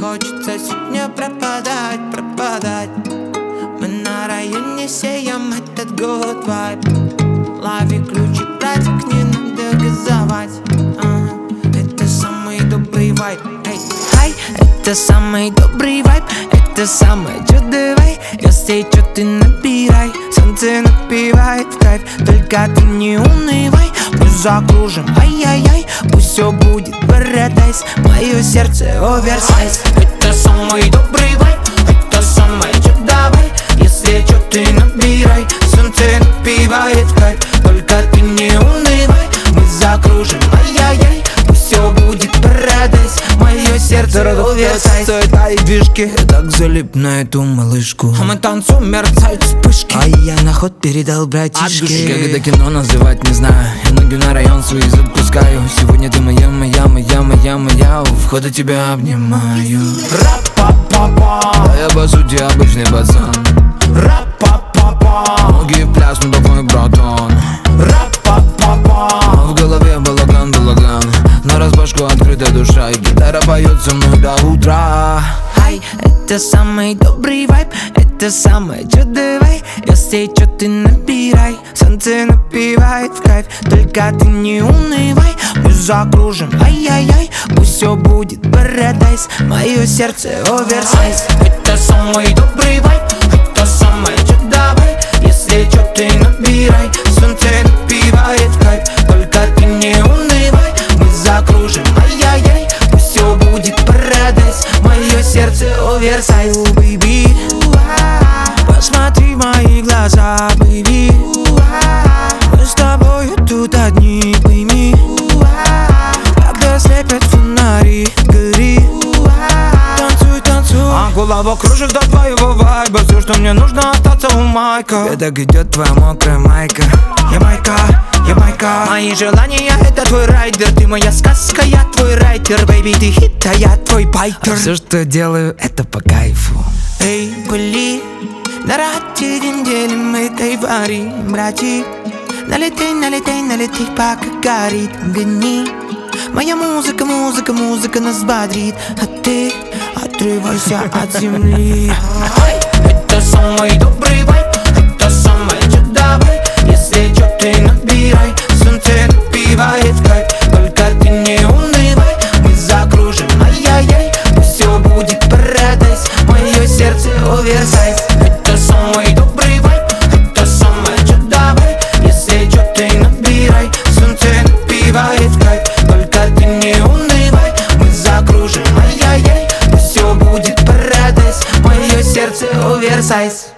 хочется сегодня пропадать. Мы на районе сеем этот год вайб. Лови ключи, братик, не надо газовать. Это самый добрый вайб. Ай, это самый добрый вайб. Это самое чудо вайб. Если чё ты набирай, солнце напевает в кайф. Только ты не унывай, мы закружим, ай-яй-яй. Пусть все будет парадайз, мое сердце оверсайз. Это самый добрый вайб. Это самое чудо вайб. Если чё ты набирай, солнце напевает в кайф. Только ты не унывай, мы закружим, ай-яй-яй. Пусть все будет парадайз, мое сердце оверсайз. Стоит мои движки, я так залип на эту малышку. А мы танцуем, мерцают вспышки, а я на ход передал братишке. Как это кино называть не знаю. Я ноги на район свои запускаю. Сегодня ты моя, у входа тебя обнимаю. Ра-па-па-па, Да я по сути обычный пацан. ра-па-па-па, Ноги в пляс, ну такой братан. ра-па-па-па. В голове балаган, на разбашку открытая душа. И гитара поет со мной до утра. Ай, это самый добрый вайб. Это самое чудо вайб. Если чё ты набирай, солнце напевает в кайф. Только ты не унывай, мы закружим, ай-яй-яй. Пусть все будет парадайз, мое сердце оверсайз. Это самый добрый вайб. Это самое чудо вайб. Если чё ты набирай, солнце напевает в кайф. Только ты не унывай, мы закружим, ай-яй-яй. Пусть все будет парадайз, мое сердце оверсайз. Baby, посмотри в мои глаза, baby. Мы с тобою тут одни, пойми. Когда слепят фонари, гори. Танцуй, танцуй, а голова кружит до твоего вайба. Все, что мне нужно, остаться у майка. Так идет твоя мокрая майка. Ямайка. Мои желания — это твой райдер. Ты моя сказка, я твой райтер. Бэйби, ты хит, а я твой байтер. Все, что делаю, это по кайфу. Эй, были на рате недели, мы кайфарим, братик. Налетай, налетай, налетай, пока горит, гони. Моя музыка нас бодрит. А ты отрывайся от земли. Это самый добрый вайб. Это самое чудо вайб. Если чё ты набирай, солнце напевает в кайф. Только ты не унывай, мы закружим, ай-яй-яй. Пусть все будет парадайз, мое сердце оверсайз. Это самый добрый вайб. Это самое чудо вайб. Если чё ты набирай, солнце напевает в кайф. Только ты не унывай, мы закружим, ай-яй-яй. Пусть все будет парадайз, мое сердце оверсайз.